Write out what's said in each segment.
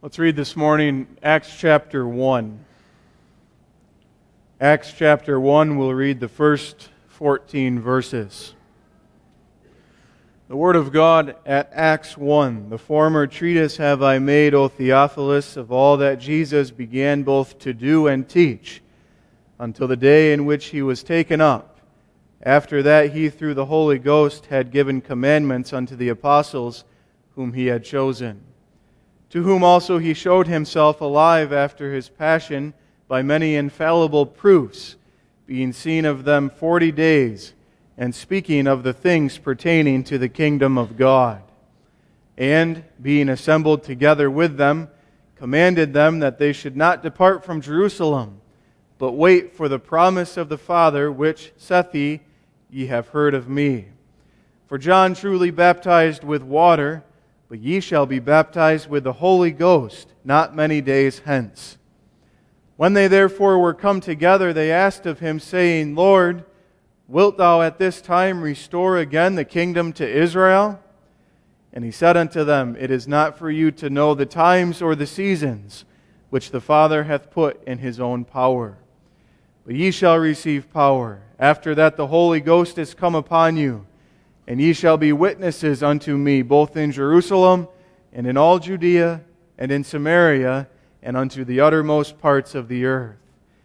Let's read this morning Acts chapter 1. Acts chapter 1, we'll read the first 14 verses. The Word of God at Acts 1. The former treatise have I made, O Theophilus, of all that Jesus began both to do and teach, until the day in which he was taken up. After that he through the Holy Ghost had given commandments unto the apostles whom he had chosen, to whom also he showed himself alive after his passion by many infallible proofs, being seen of them 40 days, and speaking of the things pertaining to the kingdom of God. And, being assembled together with them, commanded them that they should not depart from Jerusalem, but wait for the promise of the Father, which, saith he, ye have heard of me. For John truly baptized with water, but ye shall be baptized with the Holy Ghost not many days hence. When they therefore were come together, they asked of him, saying, Lord, wilt thou at this time restore again the kingdom to Israel? And he said unto them, It is not for you to know the times or the seasons which the Father hath put in his own power. But ye shall receive power, after that the Holy Ghost is come upon you, and ye shall be witnesses unto me, both in Jerusalem, and in all Judea, and in Samaria, and unto the uttermost parts of the earth.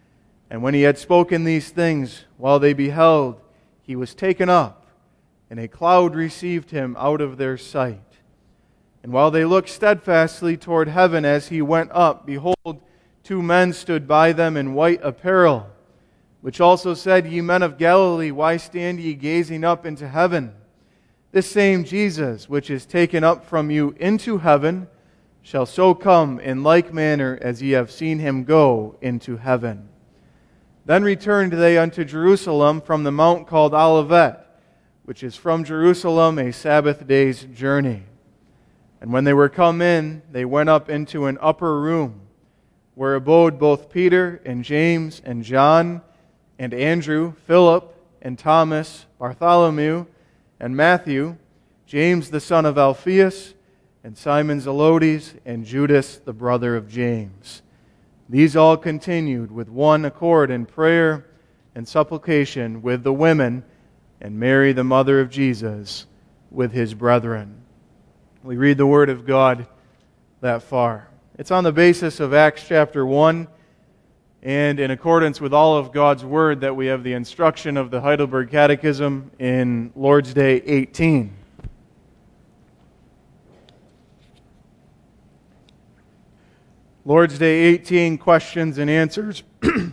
And when he had spoken these things, while they beheld, he was taken up, and a cloud received him out of their sight. And while they looked steadfastly toward heaven as he went up, behold, 2 men stood by them in white apparel, which also said, Ye men of Galilee, why stand ye gazing up into heaven? This same Jesus, which is taken up from you into heaven, shall so come in like manner as ye have seen him go into heaven. Then returned they unto Jerusalem from the mount called Olivet, which is from Jerusalem a Sabbath day's journey. And when they were come in, they went up into an upper room, where abode both Peter and James and John and Andrew, Philip and Thomas, Bartholomew and Matthew, James the son of Alphaeus, and Simon Zelotes, and Judas the brother of James. These all continued with one accord in prayer and supplication with the women, and Mary the mother of Jesus with his brethren. We read the Word of God that far. It's on the basis of Acts chapter 1, and in accordance with all of God's Word that we have the instruction of the Heidelberg Catechism in Lord's Day 18. Lord's Day 18, questions and answers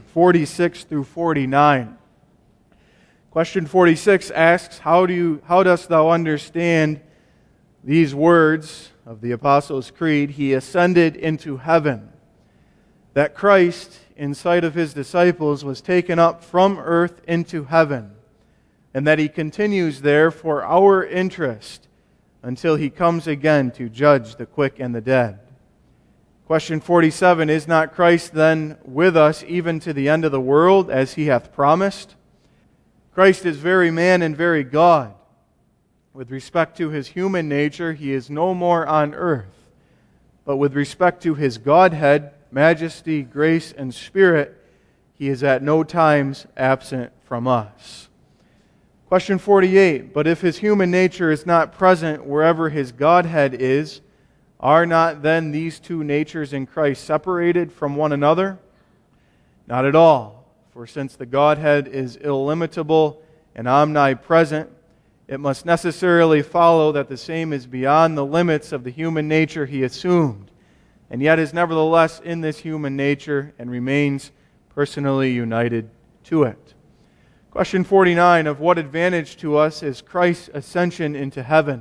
46 through 49. Question 46 asks, How dost thou understand these words of the Apostles' Creed, He ascended into heaven? That Christ, in sight of His disciples, was taken up from earth into heaven, and that He continues there for our interest until He comes again to judge the quick and the dead. Question 47, Is not Christ then with us even to the end of the world, as He hath promised? Christ is very man and very God. With respect to His human nature, He is no more on earth. But with respect to His Godhead, majesty, grace, and Spirit, He is at no times absent from us. Question 48, But if His human nature is not present wherever His Godhead is, are not then these 2 natures in Christ separated from one another? Not at all. For since the Godhead is illimitable and omnipresent, it must necessarily follow that the same is beyond the limits of the human nature He assumed, and yet is nevertheless in this human nature and remains personally united to it. Question 49, Of what advantage to us is Christ's ascension into heaven?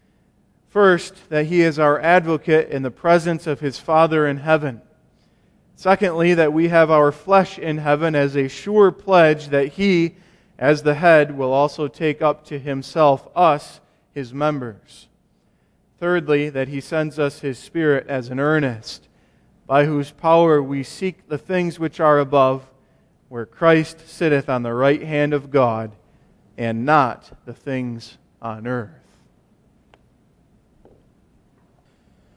First, that He is our advocate in the presence of His Father in heaven. Secondly, that we have our flesh in heaven as a sure pledge that He, as the head, will also take up to Himself us, His members. Thirdly, that He sends us His Spirit as an earnest, by whose power we seek the things which are above, where Christ sitteth on the right hand of God, and not the things on earth.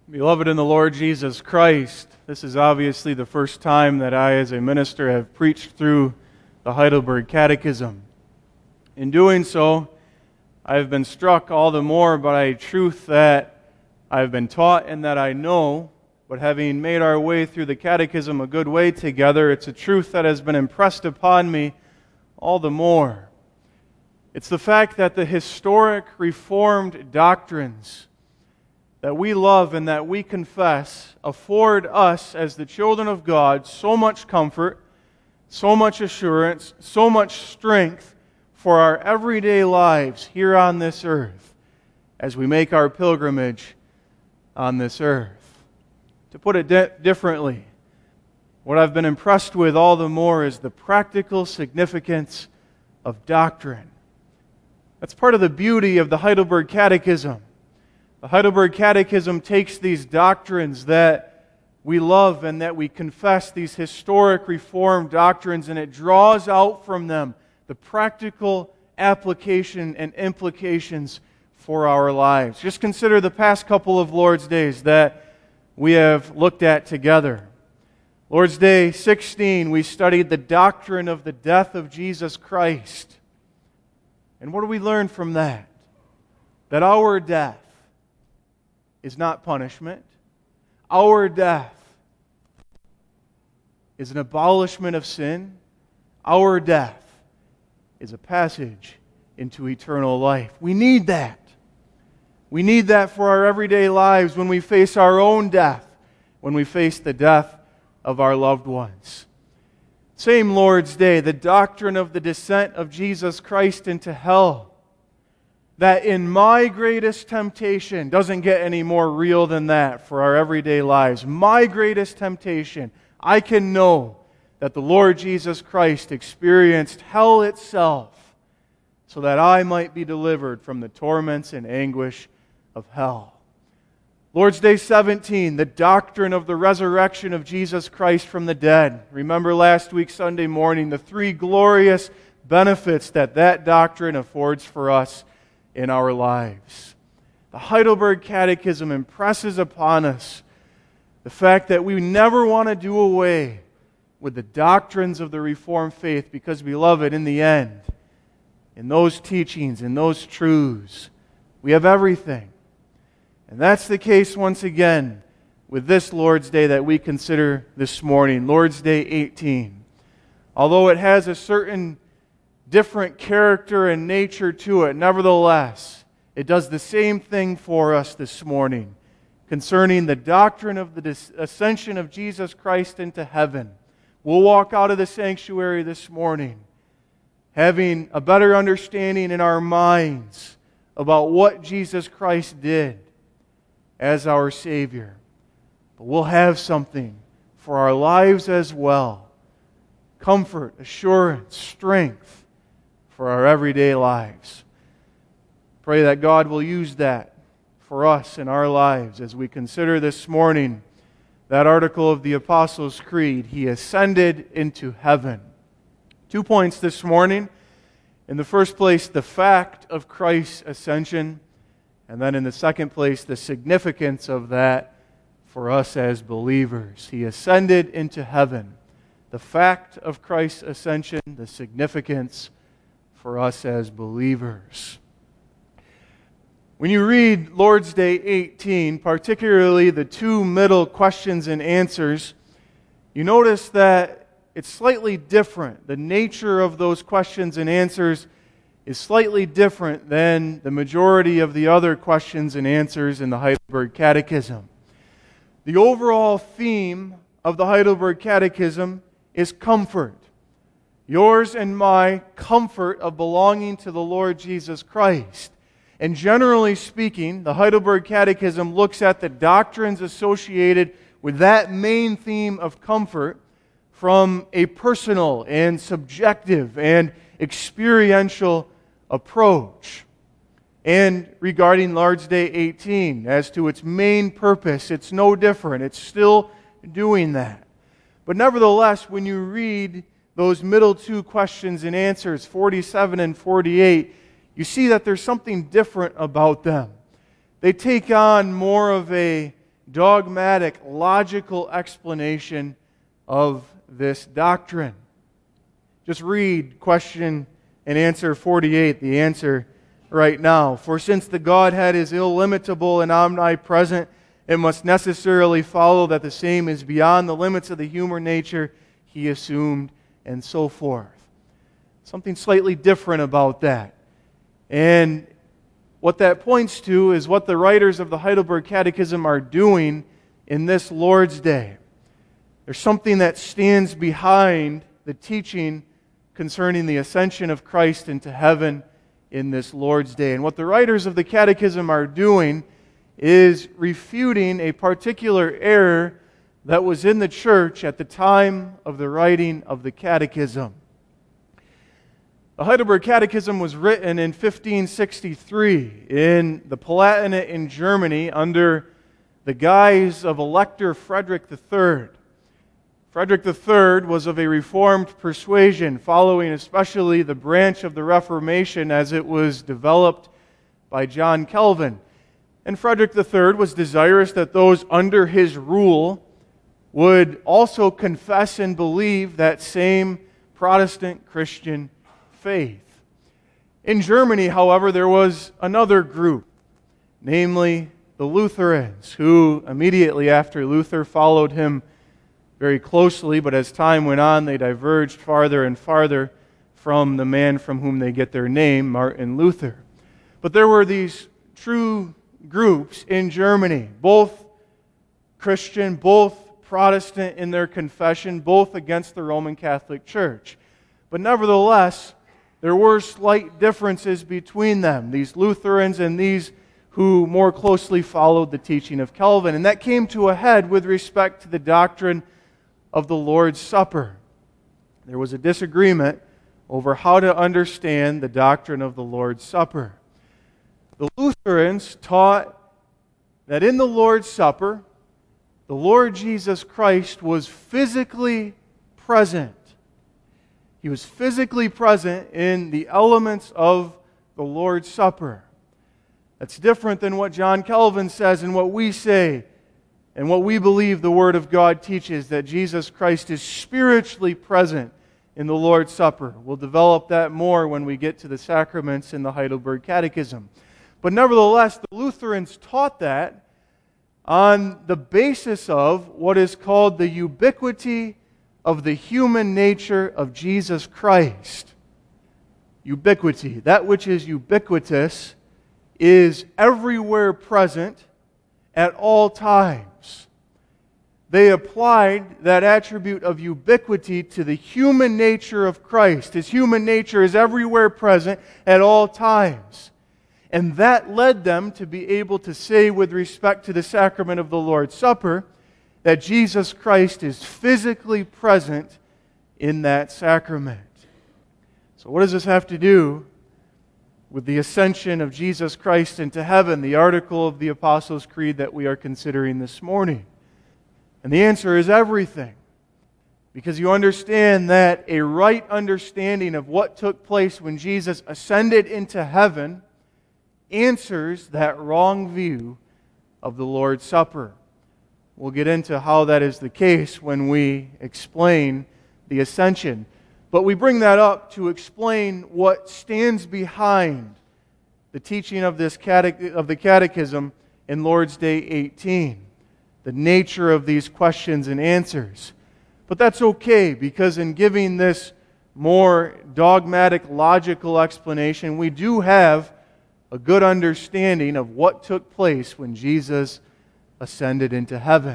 Beloved in the Lord Jesus Christ, this is obviously the first time that I, as a minister, have preached through the Heidelberg Catechism. In doing so, I have been struck all the more by a truth that I have been taught and that I know, but having made our way through the Catechism a good way together, it's a truth that has been impressed upon me all the more. It's the fact that the historic Reformed doctrines that we love and that we confess afford us as the children of God so much comfort, so much assurance, so much strength for our everyday lives here on this earth as we make our pilgrimage on this earth. To put it differently, what I've been impressed with all the more is the practical significance of doctrine. That's part of the beauty of the Heidelberg Catechism. The Heidelberg Catechism takes these doctrines that we love and that we confess, these historic Reformed doctrines, and it draws out from them the practical application and implications for our lives. Just consider the past couple of Lord's Days that we have looked at together. Lord's Day 16, we studied the doctrine of the death of Jesus Christ. And what do we learn from that? That our death is not punishment. Our death is an abolishment of sin. Our death is a passage into eternal life. We need that. We need that for our everyday lives when we face our own death, when we face the death of our loved ones. Same Lord's Day, the doctrine of the descent of Jesus Christ into hell. That in my greatest temptation, doesn't get any more real than that for our everyday lives. My greatest temptation, I can know that the Lord Jesus Christ experienced hell itself so that I might be delivered from the torments and anguish of hell. Lord's Day 17, the doctrine of the resurrection of Jesus Christ from the dead. Remember last week, Sunday morning, the three glorious benefits that doctrine affords for us in our lives. The Heidelberg Catechism impresses upon us the fact that we never want to do away with the doctrines of the Reformed faith because, beloved, in the end, in those teachings, in those truths, we have everything. And that's the case once again with this Lord's Day that we consider this morning, Lord's Day 18. Although it has a certain different character and nature to it, nevertheless, it does the same thing for us this morning concerning the doctrine of the ascension of Jesus Christ into heaven. We'll walk out of the sanctuary this morning having a better understanding in our minds about what Jesus Christ did as our Savior. But we'll have something for our lives as well. Comfort, assurance, strength for our everyday lives. Pray that God will use that for us in our lives as we consider this morning that article of the Apostles' Creed, He ascended into heaven. 2 points this morning. In the first place, the fact of Christ's ascension, and then in the second place, the significance of that for us as believers. He ascended into heaven. The fact of Christ's ascension, the significance for us as believers. When you read Lord's Day 18, particularly the two middle questions and answers, you notice that it's slightly different. The nature of those questions and answers is slightly different than the majority of the other questions and answers in the Heidelberg Catechism. The overall theme of the Heidelberg Catechism is comfort. Yours and my comfort of belonging to the Lord Jesus Christ. And generally speaking, the Heidelberg Catechism looks at the doctrines associated with that main theme of comfort from a personal and subjective and experiential approach. And regarding Lord's Day 18, as to its main purpose, it's no different. It's still doing that. But nevertheless, when you read those middle two questions and answers, 47 and 48, you see that there's something different about them. They take on more of a dogmatic, logical explanation of this doctrine. Just read question and answer 48, the answer right now. For since the Godhead is illimitable and omnipresent, it must necessarily follow that the same is beyond the limits of the human nature He assumed, and so forth. Something slightly different about that. And what that points to is what the writers of the Heidelberg Catechism are doing in this Lord's Day. There's something that stands behind the teaching concerning the ascension of Christ into heaven in this Lord's Day. And what the writers of the Catechism are doing is refuting a particular error that was in the church at the time of the writing of the Catechism. The Heidelberg Catechism was written in 1563 in the Palatinate in Germany under the guise of Elector Frederick III. Frederick III was of a Reformed persuasion, following especially the branch of the Reformation as it was developed by John Calvin. And Frederick III was desirous that those under his rule would also confess and believe that same Protestant Christian faith. In Germany, however, there was another group, namely the Lutherans, who immediately after Luther followed him very closely, but as time went on, they diverged farther and farther from the man from whom they get their name, Martin Luther. But there were these true groups in Germany, both Christian, both Protestant in their confession, both against the Roman Catholic Church. But nevertheless, there were slight differences between them, these Lutherans and these who more closely followed the teaching of Calvin. And that came to a head with respect to the doctrine of the Lord's Supper. There was a disagreement over how to understand the doctrine of the Lord's Supper. The Lutherans taught that in the Lord's Supper, the Lord Jesus Christ was physically present. He was physically present in the elements of the Lord's Supper. That's different than what John Calvin says and what we say and what we believe the Word of God teaches, that Jesus Christ is spiritually present in the Lord's Supper. We'll develop that more when we get to the sacraments in the Heidelberg Catechism. But nevertheless, the Lutherans taught that on the basis of what is called the ubiquity of the human nature of Jesus Christ. Ubiquity. That which is ubiquitous is everywhere present at all times. They applied that attribute of ubiquity to the human nature of Christ. His human nature is everywhere present at all times. And that led them to be able to say with respect to the sacrament of the Lord's Supper that Jesus Christ is physically present in that sacrament. So what does this have to do with the ascension of Jesus Christ into heaven, the article of the Apostles' Creed that we are considering this morning? And the answer is everything. Because you understand that a right understanding of what took place when Jesus ascended into heaven answers that wrong view of the Lord's Supper. We'll get into how that is the case when we explain the ascension. But we bring that up to explain what stands behind the teaching of this of the Catechism in Lord's Day 18, the nature of these questions and answers. But that's okay, because in giving this more dogmatic, logical explanation, we do have a good understanding of what took place when Jesus ascended into heaven.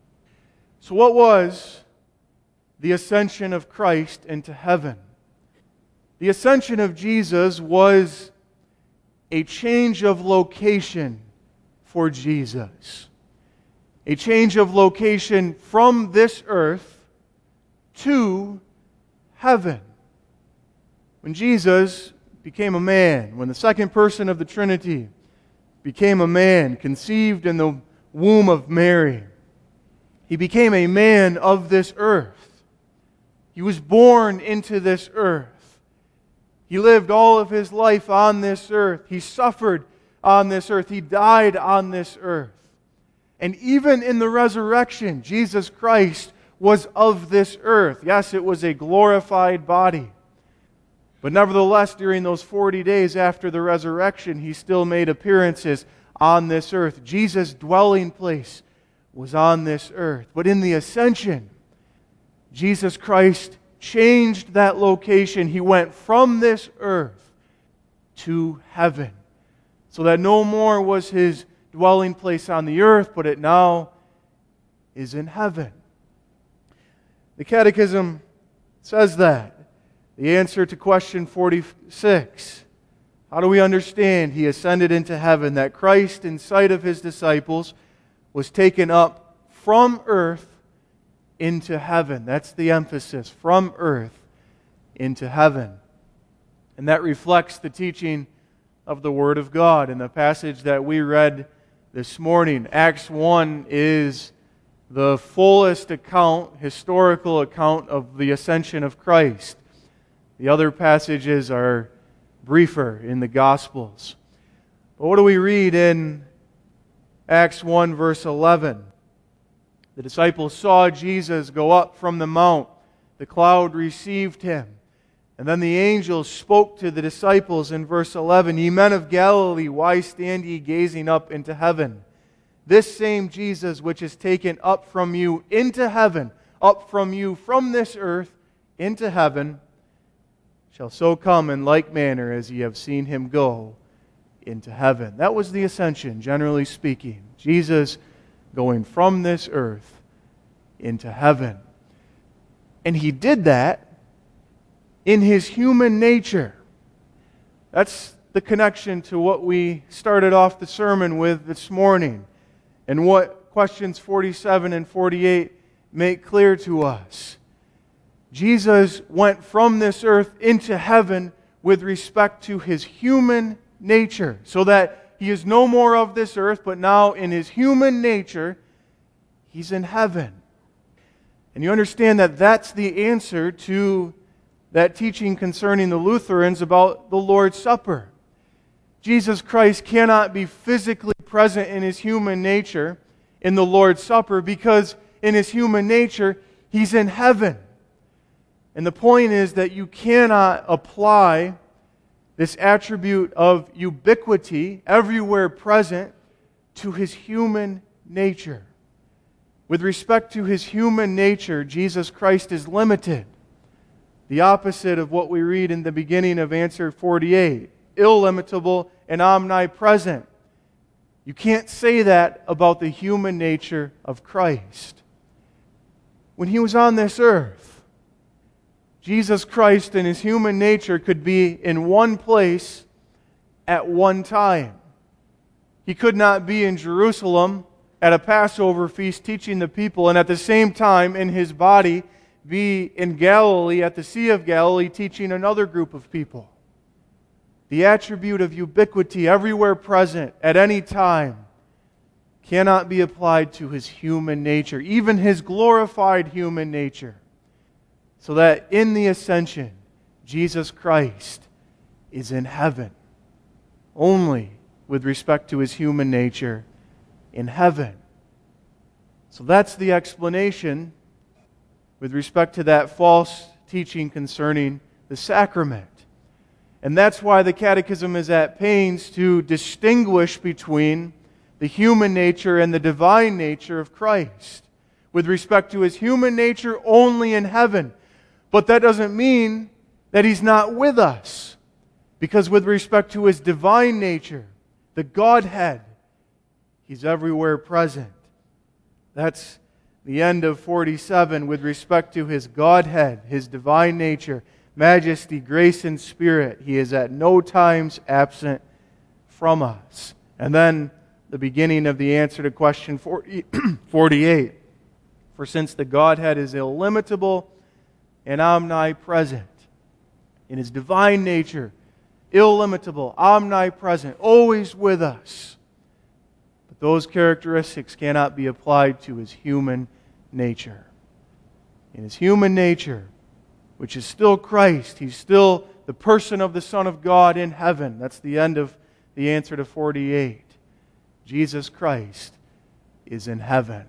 So what was the ascension of Christ into heaven? The ascension of Jesus was a change of location for Jesus. A change of location from this earth to heaven. When Jesus became a man, when the second person of the Trinity became a man, conceived in the womb of Mary, He became a man of this earth. He was born into this earth. He lived all of His life on this earth. He suffered on this earth. He died on this earth. And even in the resurrection, Jesus Christ was of this earth. Yes, it was a glorified body. But nevertheless, during those 40 days after the resurrection, He still made appearances on this earth. Jesus' dwelling place was on this earth. But in the ascension, Jesus Christ changed that location. He went from this earth to heaven, so that no more was His dwelling place on the earth, but it now is in heaven. The Catechism says that. The answer to question 46, how do we understand He ascended into heaven? That Christ, in sight of His disciples, was taken up from earth into heaven. That's the emphasis, from earth into heaven. And that reflects the teaching of the Word of God. In the passage that we read this morning, Acts 1 is the fullest account, historical account of the ascension of Christ. The other passages are briefer in the Gospels. But what do we read in Acts 1 verse 11? The disciples saw Jesus go up from the mount. The cloud received Him. And then the angel spoke to the disciples in verse 11, "Ye men of Galilee, why stand ye gazing up into heaven? This same Jesus which is taken up from you into heaven, up from you from this earth into heaven, shall so come in like manner as ye have seen Him go into heaven." That was the ascension, generally speaking. Jesus going from this earth into heaven. And He did that in His human nature. That's the connection to what we started off the sermon with this morning, and what questions 47 and 48 make clear to us. Jesus went from this earth into heaven with respect to His human nature, so that He is no more of this earth, but now in His human nature, He's in heaven. And you understand that that's the answer to that teaching concerning the Lutherans about the Lord's Supper. Jesus Christ cannot be physically present in His human nature in the Lord's Supper, because in His human nature, He's in heaven. And the point is that you cannot apply this attribute of ubiquity, everywhere present, to His human nature. With respect to His human nature, Jesus Christ is limited. The opposite of what we read in the beginning of answer 48. Illimitable and omnipresent. You can't say that about the human nature of Christ. When He was on this earth, Jesus Christ in His human nature could be in one place at one time. He could not be in Jerusalem at a Passover feast teaching the people, and at the same time in His body be in Galilee, at the Sea of Galilee, teaching another group of people. The attribute of ubiquity, everywhere present, at any time, cannot be applied to His human nature, even His glorified human nature. So that in the ascension, Jesus Christ is in heaven, only with respect to His human nature in heaven. So that's the explanation with respect to that false teaching concerning the sacrament. And that's why the Catechism is at pains to distinguish between the human nature and the divine nature of Christ. With respect to His human nature, only in heaven. But that doesn't mean that He's not with us. Because with respect to His divine nature, the Godhead, He's everywhere present. That's the end of 47 with respect to His Godhead, His divine nature, majesty, grace, and spirit. He is at no times absent from us. And then the beginning of the answer to question 48. For since the Godhead is illimitable and omnipresent, in His divine nature, illimitable, omnipresent, always with us, but those characteristics cannot be applied to His human nature. In His human nature, which is still Christ, He's still the person of the Son of God in heaven. That's the end of the answer to 48. Jesus Christ is in heaven.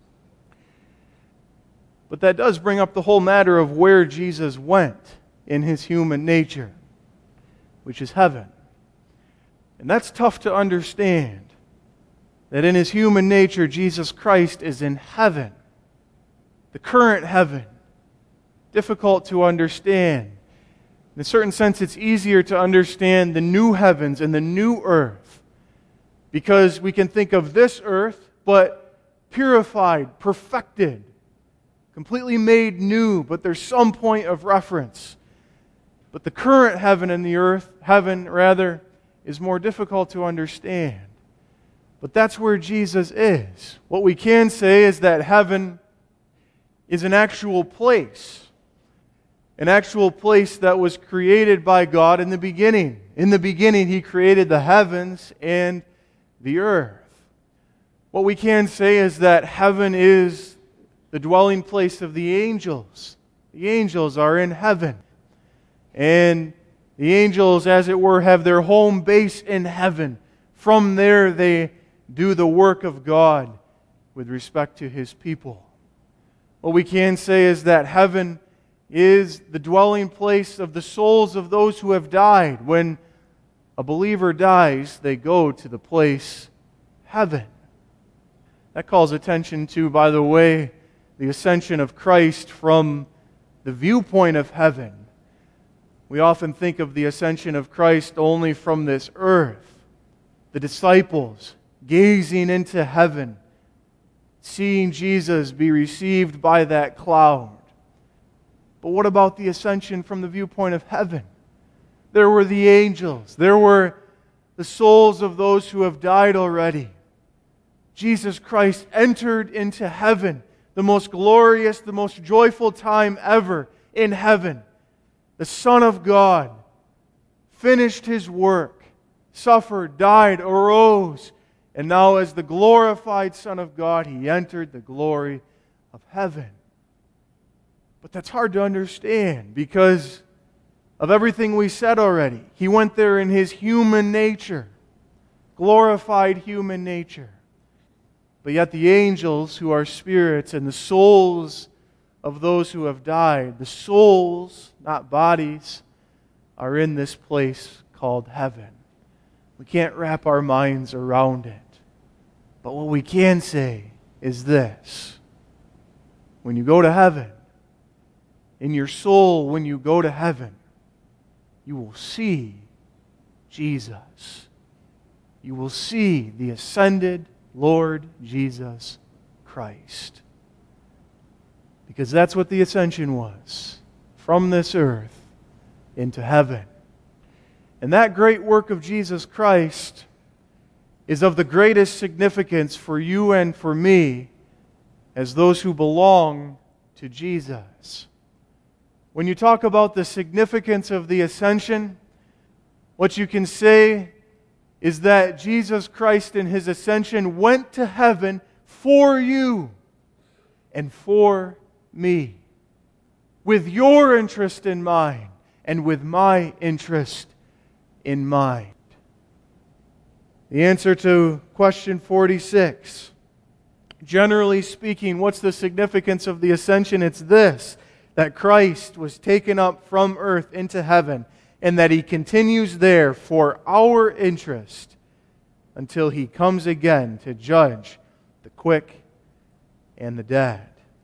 But that does bring up the whole matter of where Jesus went in His human nature, which is heaven. And that's tough to understand, that in His human nature, Jesus Christ is in heaven, the current heaven. Difficult to understand. In a certain sense, it's easier to understand the new heavens and the new earth, because we can think of this earth, but purified, perfected, completely made new, but there's some point of reference. But the current heaven and the earth, is more difficult to understand. But that's where Jesus is. What we can say is that heaven is an actual place that was created by God in the beginning. In the beginning, He created the heavens and the earth. What we can say is that heaven is the dwelling place of the angels. The angels are in heaven. And the angels, as it were, have their home base in heaven. From there, they do the work of God with respect to His people. What we can say is that heaven is the dwelling place of the souls of those who have died. When a believer dies, they go to the place heaven. That calls attention to, by the way, the ascension of Christ from the viewpoint of heaven. We often think of the ascension of Christ only from this earth. The disciples gazing into heaven, seeing Jesus be received by that cloud. But what about the ascension from the viewpoint of heaven? There were the angels. There were the souls of those who have died already. Jesus Christ entered into heaven, the most glorious, the most joyful time ever in heaven. The Son of God finished His work, suffered, died, arose, and now as the glorified Son of God, He entered the glory of heaven. But that's hard to understand because of everything we said already. He went there in His human nature, glorified human nature. But yet the angels, who are spirits, and the souls of those who have died, the souls, not bodies, are in this place called heaven. We can't wrap our minds around it. But what we can say is this: when you go to heaven, in your soul, when you go to heaven, you will see Jesus. You will see the ascended Lord Jesus Christ. Because that's what the ascension was, from this earth into heaven. And that great work of Jesus Christ is of the greatest significance for you and for me as those who belong to Jesus. When you talk about the significance of the ascension, what you can say is that Jesus Christ in His ascension went to heaven for you and for me, with your interest in mind and with my interest in mind. The answer to question 46, generally speaking, what's the significance of the ascension? It's this: that Christ was taken up from earth into heaven, and that He continues there for our interest until He comes again to judge the quick and the dead.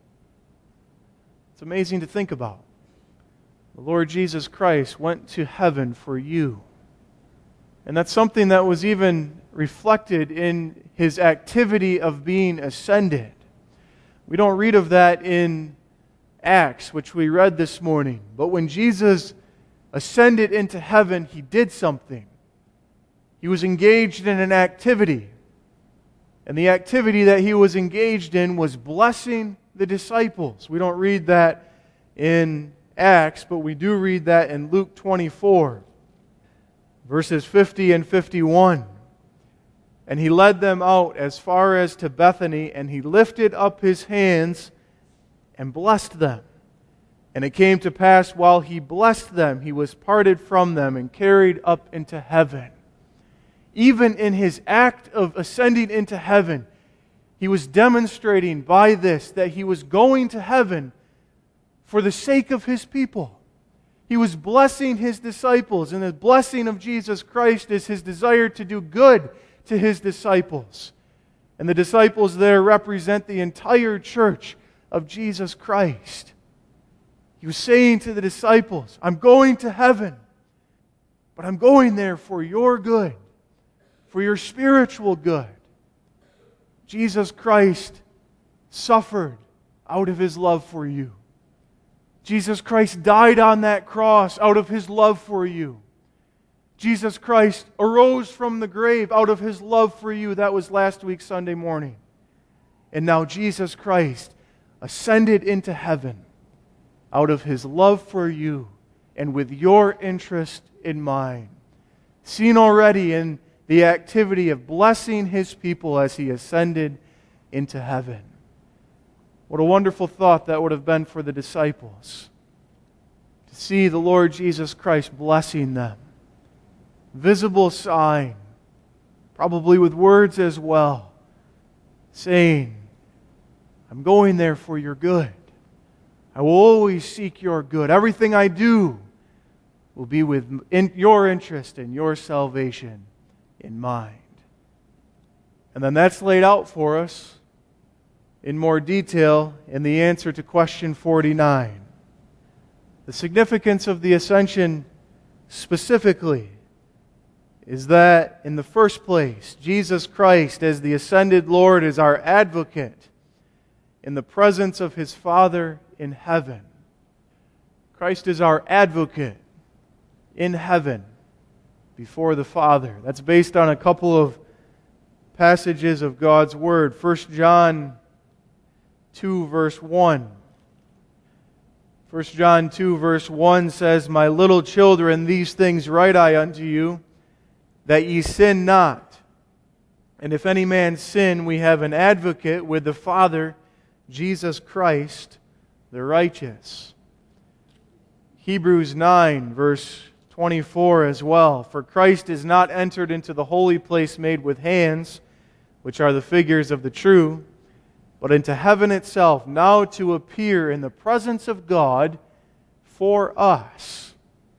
It's amazing to think about. The Lord Jesus Christ went to heaven for you. And that's something that was even reflected in His activity of being ascended. We don't read of that in Acts, which we read this morning. But when Jesus ascended into heaven, He did something. He was engaged in an activity. And the activity that He was engaged in was blessing the disciples. We don't read that in Acts, but we do read that in Luke 24, verses 50 and 51. And He led them out as far as to Bethany, and He lifted up His hands and blessed them. And it came to pass, while He blessed them, He was parted from them and carried up into heaven. Even in His act of ascending into heaven, He was demonstrating by this that He was going to heaven for the sake of His people. He was blessing His disciples, and the blessing of Jesus Christ is His desire to do good to His disciples. And the disciples there represent the entire church of Jesus Christ. He was saying to the disciples, I'm going to heaven, but I'm going there for your good, for your spiritual good. Jesus Christ suffered out of His love for you. Jesus Christ died on that cross out of His love for you. Jesus Christ arose from the grave out of His love for you. That was last week, Sunday morning. And now Jesus Christ ascended into heaven out of His love for you and with your interest in mind. Seen already in the activity of blessing His people as He ascended into heaven. What a wonderful thought that would have been for the disciples, to see the Lord Jesus Christ blessing them. Visible sign, probably with words as well, saying, I'm going there for your good. I will always seek your good. Everything I do will be with your interest and your salvation in mind. And then that's laid out for us in more detail in the answer to question 49. The significance of the ascension specifically is that, in the first place, Jesus Christ as the ascended Lord is our advocate in the presence of His Father in heaven. Christ is our advocate in heaven before the Father. That's based on a couple of passages of God's Word. 1 John 2 verse 1. 1 John 2 verse 1 says, My little children, these things write I unto you, that ye sin not. And if any man sin, we have an advocate with the Father, Jesus Christ, the righteous. Hebrews 9 verse 24 as well. For Christ is not entered into the holy place made with hands, which are the figures of the true, but into heaven itself, now to appear in the presence of God for us.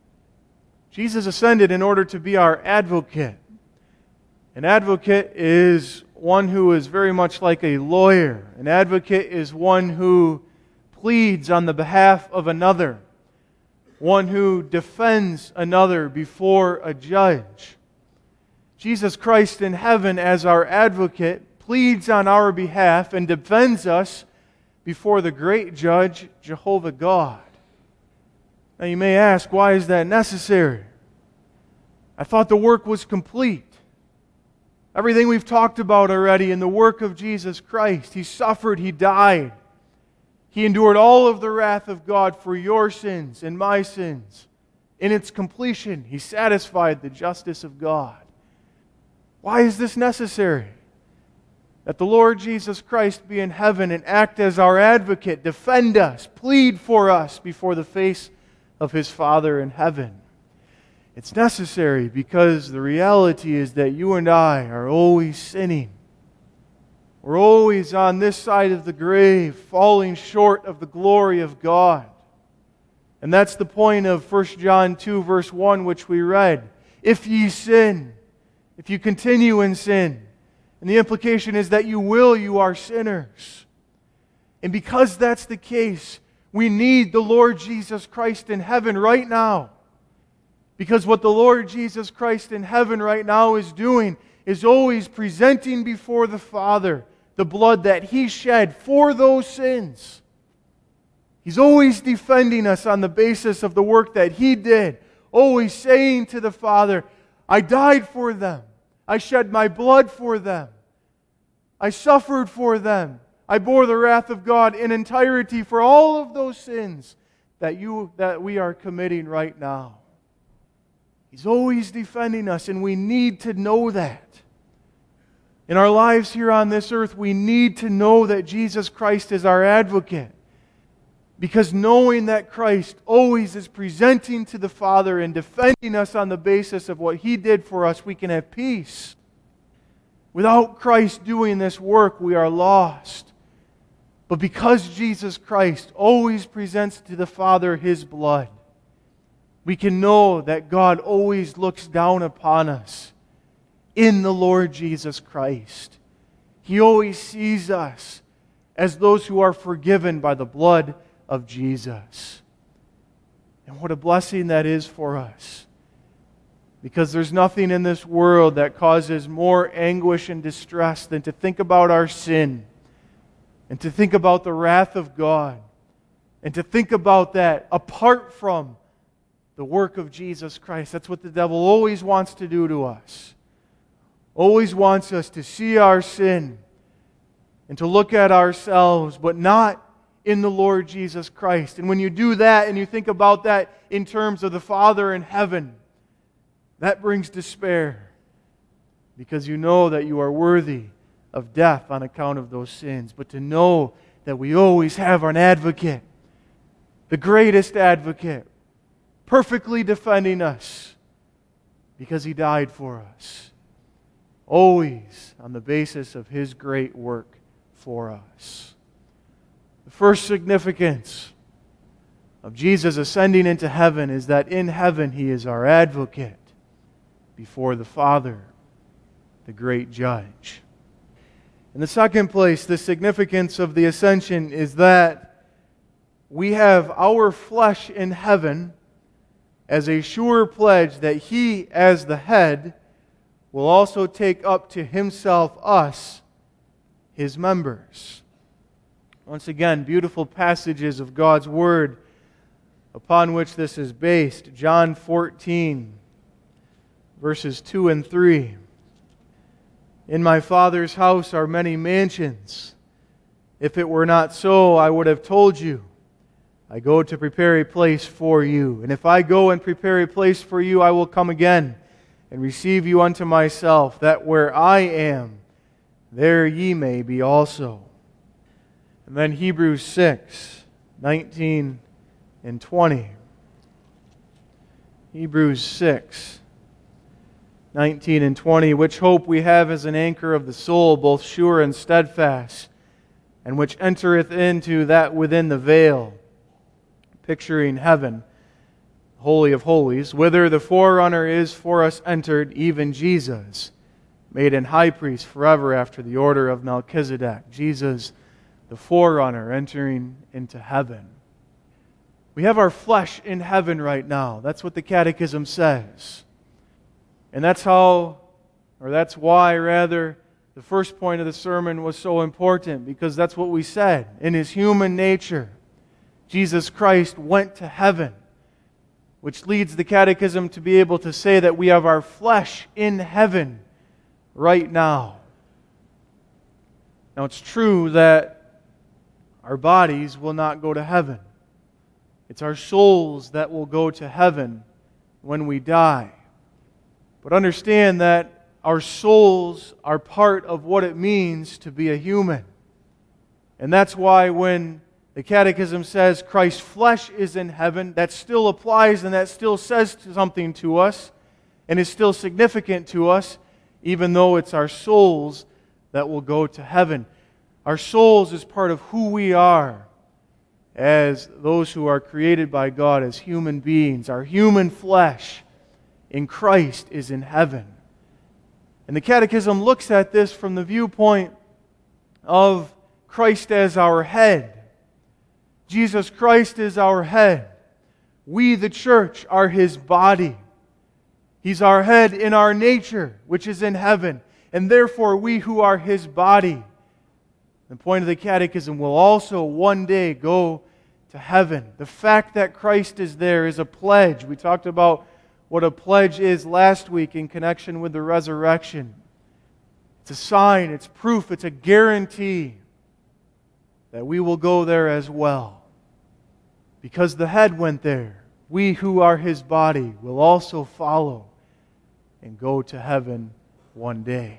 Jesus ascended in order to be our advocate. An advocate is one who is very much like a lawyer. An advocate is one who pleads on the behalf of another, one who defends another before a judge. Jesus Christ in heaven as our advocate pleads on our behalf and defends us before the great judge, Jehovah God. Now you may ask, why is that necessary? I thought the work was complete. Everything we've talked about already in the work of Jesus Christ. He suffered, He died. He endured all of the wrath of God for your sins and my sins. In its completion, He satisfied the justice of God. Why is this necessary? That the Lord Jesus Christ be in heaven and act as our advocate, defend us, plead for us before the face of His Father in heaven. It's necessary because the reality is that you and I are always sinning. We're always on this side of the grave, falling short of the glory of God. And that's the point of 1 John 2 verse 1, which we read. If ye sin, if you continue in sin, and the implication is that you are sinners. And because that's the case, we need the Lord Jesus Christ in heaven right now. Because what the Lord Jesus Christ in heaven right now is doing is always presenting before the Father the blood that He shed for those sins. He's always defending us on the basis of the work that He did. Always saying to the Father, I died for them. I shed my blood for them. I suffered for them. I bore the wrath of God in entirety for all of those sins that we are committing right now. He's always defending us, and we need to know that. In our lives here on this earth, we need to know that Jesus Christ is our advocate. Because knowing that Christ always is presenting to the Father and defending us on the basis of what He did for us, we can have peace. Without Christ doing this work, we are lost. But because Jesus Christ always presents to the Father His blood, we can know that God always looks down upon us in the Lord Jesus Christ. He always sees us as those who are forgiven by the blood of Jesus. And what a blessing that is for us. Because there's nothing in this world that causes more anguish and distress than to think about our sin and to think about the wrath of God and to think about that apart from the work of Jesus Christ. That's what the devil always wants to do to us. Always wants us to see our sin and to look at ourselves, but not in the Lord Jesus Christ. And when you do that and you think about that in terms of the Father in heaven, that brings despair, because you know that you are worthy of death on account of those sins. But to know that we always have an advocate, the greatest advocate, perfectly defending us because He died for us, always on the basis of His great work for us. The first significance of Jesus ascending into heaven is that in heaven He is our advocate before the Father, the great judge. In the second place, the significance of the ascension is that we have our flesh in heaven as a sure pledge that He, as the head, will also take up to Himself us, His members. Once again, beautiful passages of God's Word upon which this is based. John 14, verses 2 and 3. In my Father's house are many mansions. If it were not so, I would have told you. I go to prepare a place for you. And if I go and prepare a place for you, I will come again and receive you unto myself, that where I am, there ye may be also. And then Hebrews 6, 19 and 20. Hebrews 6, 19 and 20. Which hope we have as an anchor of the soul, both sure and steadfast, and which entereth into that within the veil, picturing heaven, Holy of Holies, whither the forerunner is for us entered, even Jesus, made an high priest forever after the order of Melchizedek. Jesus, the forerunner, entering into heaven. We have our flesh in heaven right now. That's what the Catechism says. And that's why, the first point of the sermon was so important, because that's what we said. In His human nature, Jesus Christ went to heaven, which leads the Catechism to be able to say that we have our flesh in heaven right now. Now, it's true that our bodies will not go to heaven. It's our souls that will go to heaven when we die. But understand that our souls are part of what it means to be a human. And that's why when the Catechism says Christ's flesh is in heaven, that still applies and that still says something to us and is still significant to us, even though it's our souls that will go to heaven. Our souls is part of who we are as those who are created by God as human beings. Our human flesh in Christ is in heaven. And the Catechism looks at this from the viewpoint of Christ as our head. Jesus Christ is our head. We, the church, are His body. He's our head in our nature, which is in heaven. And therefore, we who are His body, the point of the Catechism, will also one day go to heaven. The fact that Christ is there is a pledge. We talked about what a pledge is last week in connection with the resurrection. It's a sign, it's proof, it's a guarantee that we will go there as well. Because the head went there, we who are His body will also follow and go to heaven one day.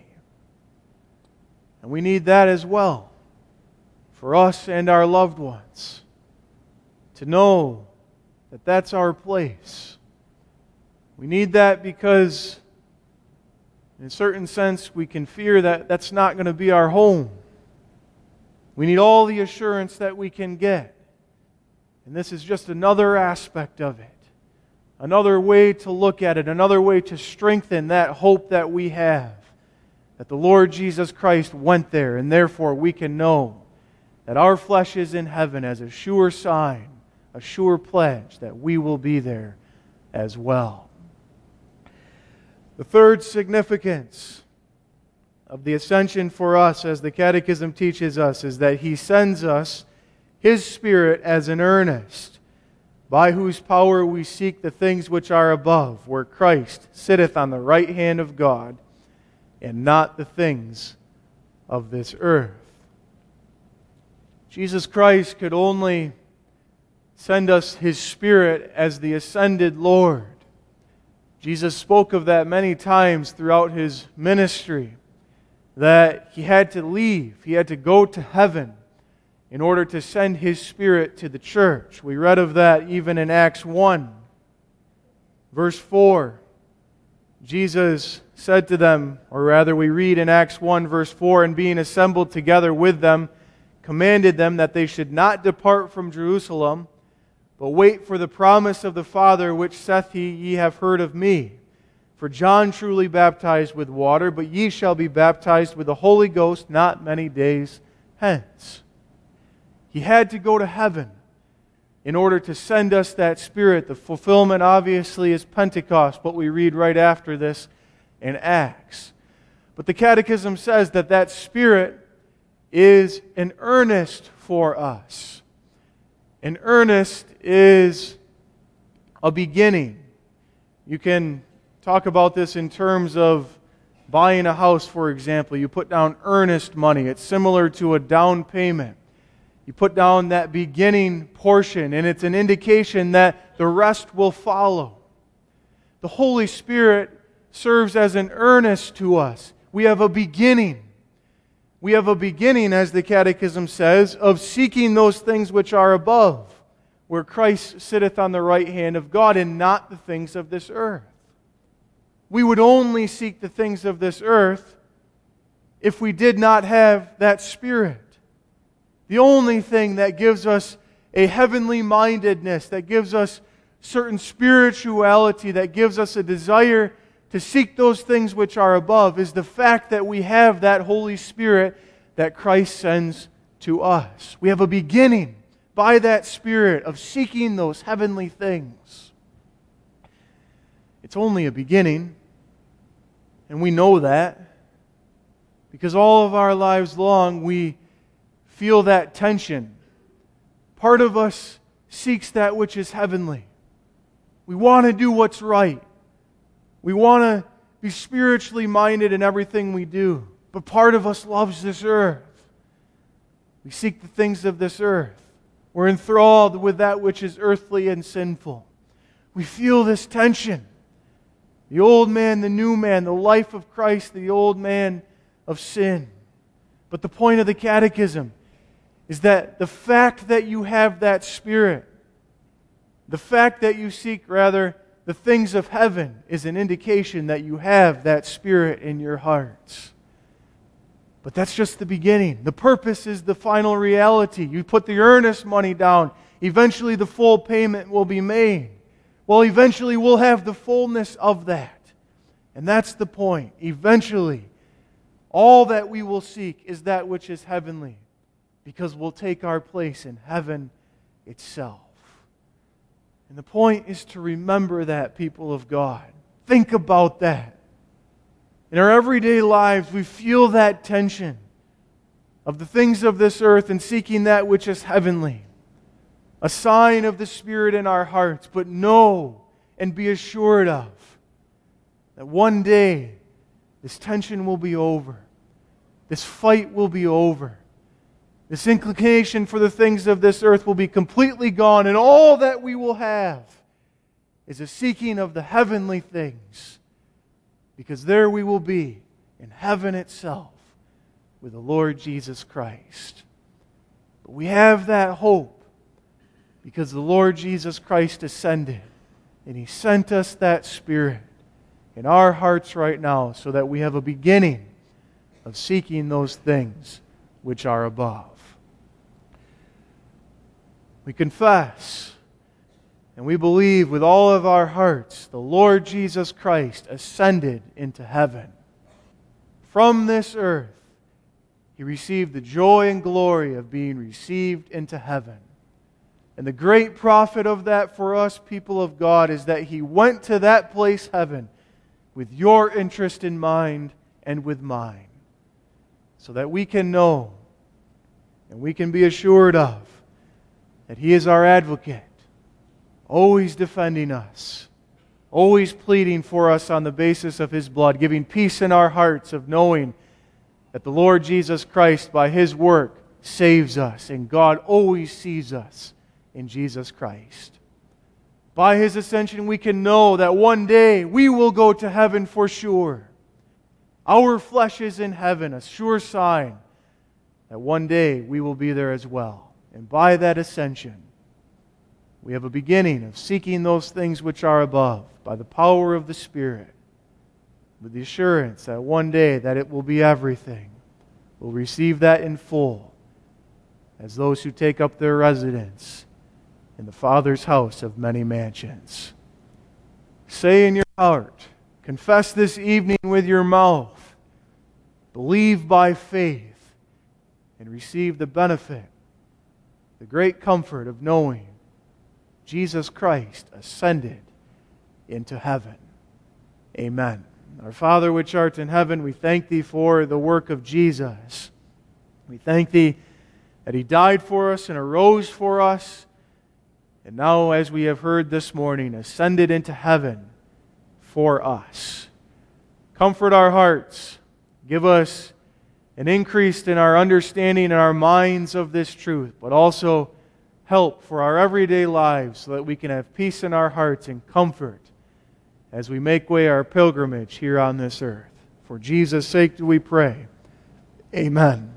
And we need that as well for us and our loved ones, to know that that's our place. We need that because In a certain sense, we can fear that that's not going to be our home. We need all the assurance that we can get. And this is just another aspect of it. Another way to look at it. Another way to strengthen that hope that we have. That the Lord Jesus Christ went there, and therefore we can know that our flesh is in heaven as a sure sign, a sure pledge that we will be there as well. The third significance of the ascension for us, as the Catechism teaches us, is that He sends us His Spirit as an earnest, by whose power we seek the things which are above, where Christ sitteth on the right hand of God, and not the things of this earth. Jesus Christ could only send us His Spirit as the ascended Lord. Jesus spoke of that many times throughout His ministry, that He had to leave, He had to go to heaven in order to send His Spirit to the church. We read of that even in Acts 1, verse 4. Jesus said to them, or rather we read in Acts 1, verse 4, "And being assembled together with them, commanded them that they should not depart from Jerusalem, but wait for the promise of the Father, which saith He, Ye have heard of me. For John truly baptized with water, but ye shall be baptized with the Holy Ghost not many days hence." He had to go to heaven in order to send us that Spirit. The fulfillment obviously is Pentecost, what we read right after this in Acts. But the Catechism says that that Spirit is an earnest for us. An earnest is a beginning. You can talk about this in terms of buying a house, for example. You put down earnest money. It's similar to a down payment. You put down that beginning portion, and it's an indication that the rest will follow. The Holy Spirit serves as an earnest to us. We have a beginning. We have a beginning, as the Catechism says, of seeking those things which are above, where Christ sitteth on the right hand of God, and not the things of this earth. We would only seek the things of this earth if we did not have that Spirit. The only thing that gives us a heavenly mindedness, that gives us certain spirituality, that gives us a desire to seek those things which are above, is the fact that we have that Holy Spirit that Christ sends to us. We have a beginning by that Spirit of seeking those heavenly things. It's only a beginning, and we know that, because all of our lives long we feel that tension. Part of us seeks that which is heavenly. We want to do what's right. We want to be spiritually minded in everything we do. But part of us loves this earth. We seek the things of this earth. We're enthralled with that which is earthly and sinful. We feel this tension. The old man, the new man, the life of Christ, the old man of sin. But the point of the Catechism is that the fact that you have that Spirit, the fact that you seek, rather, the things of heaven, is an indication that you have that Spirit in your hearts. But that's just the beginning. The purpose is the final reality. You put the earnest money down. Eventually the full payment will be made. Well, eventually we'll have the fullness of that. And that's the point. Eventually, all that we will seek is that which is heavenly, because we'll take our place in heaven itself. And the point is to remember that, people of God. Think about that. In our everyday lives, we feel that tension of the things of this earth and seeking that which is heavenly. A sign of the Spirit in our hearts. But know and be assured of that one day this tension will be over. This fight will be over. This inclination for the things of this earth will be completely gone, and all that we will have is a seeking of the heavenly things, because there we will be in heaven itself with the Lord Jesus Christ. But we have that hope because the Lord Jesus Christ ascended, and He sent us that Spirit, in our hearts right now so that we have a beginning of seeking those things which are above. We confess and we believe with all of our hearts the Lord Jesus Christ ascended into heaven. From this earth, He received the joy and glory of being received into heaven. And the great profit of that for us, people of God, is that He went to that place, heaven, with your interest in mind and with mine, so that we can know and we can be assured of that He is our advocate, always defending us, always pleading for us on the basis of His blood, giving peace in our hearts of knowing that the Lord Jesus Christ, by His work, saves us, and God always sees us in Jesus Christ. By His ascension, we can know that one day we will go to heaven for sure. Our flesh is in heaven, a sure sign that one day we will be there as well. And by that ascension, we have a beginning of seeking those things which are above by the power of the Spirit, with the assurance that one day that it will be everything. We'll receive that in full as those who take up their residence in the Father's house of many mansions. Say in your heart, confess this evening with your mouth, believe by faith, and receive the benefit, the great comfort of knowing Jesus Christ ascended into heaven. Amen. Our Father which art in heaven, we thank Thee for the work of Jesus. We thank Thee that He died for us and arose for us, and now, as we have heard this morning, ascended into heaven for us. Comfort our hearts. Give us an increase in our understanding and our minds of this truth, but also help for our everyday lives so that we can have peace in our hearts and comfort as we make way our pilgrimage here on this earth. For Jesus' sake do we pray. Amen.